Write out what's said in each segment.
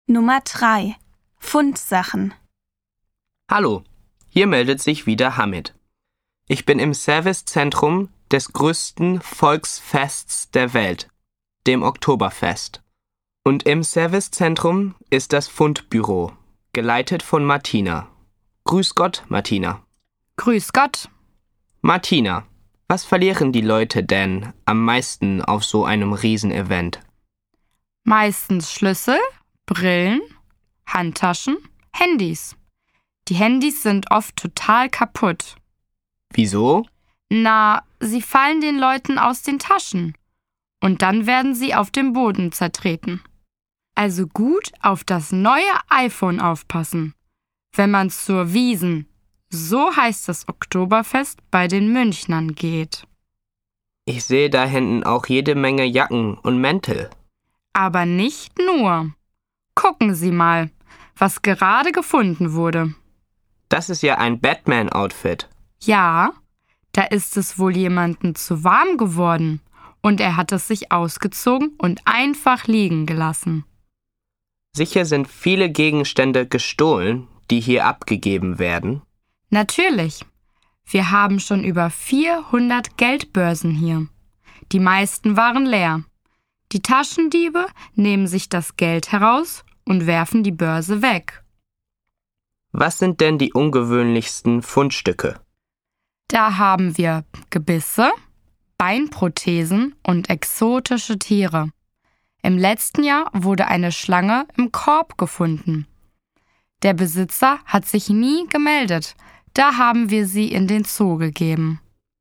Nummer 3. Fundsachen. Hallo, hier meldet sich wieder Hamid. Ich bin im Servicezentrum des größten Volksfests der Welt, dem Oktoberfest. Und im Servicezentrum ist das Fundbüro, geleitet von Martina. Grüß Gott, Martina. Grüß Gott. Martina, was verlieren die Leute denn am meisten auf so einem Riesenevent? Meistens Schlüssel, Brillen, Handtaschen, Handys. Die Handys sind oft total kaputt. Wieso? Na, sie fallen den Leuten aus den Taschen. Und dann werden sie auf dem Boden zertreten. Also gut auf das neue iPhone aufpassen, wenn man zur Wiesn, so heißt das Oktoberfest, bei den Münchnern geht. Ich sehe da hinten auch jede Menge Jacken und Mäntel. Aber nicht nur. Gucken Sie mal, was gerade gefunden wurde. Das ist ja ein Batman-Outfit. Ja, da ist es wohl jemandem zu warm geworden und er hat es sich ausgezogen und einfach liegen gelassen. Sicher sind viele Gegenstände gestohlen, die hier abgegeben werden. Natürlich. Wir haben schon über 400 Geldbörsen hier. Die meisten waren leer. Die Taschendiebe nehmen sich das Geld heraus und werfen die Börse weg. Was sind denn die ungewöhnlichsten Fundstücke? Da haben wir Gebisse, Beinprothesen und exotische Tiere. Im letzten Jahr wurde eine Schlange im Korb gefunden. Der Besitzer hat sich nie gemeldet. Da haben wir sie in den Zoo gegeben.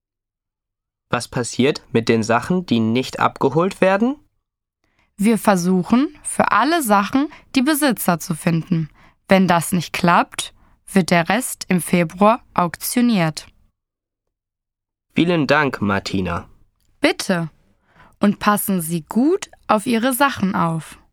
Was passiert mit den Sachen, die nicht abgeholt werden? Wir versuchen, für alle Sachen die Besitzer zu finden. Wenn das nicht klappt, wird der Rest im Februar auktioniert. Vielen Dank, Martina. Bitte. Und passen Sie gut auf Ihre Sachen auf.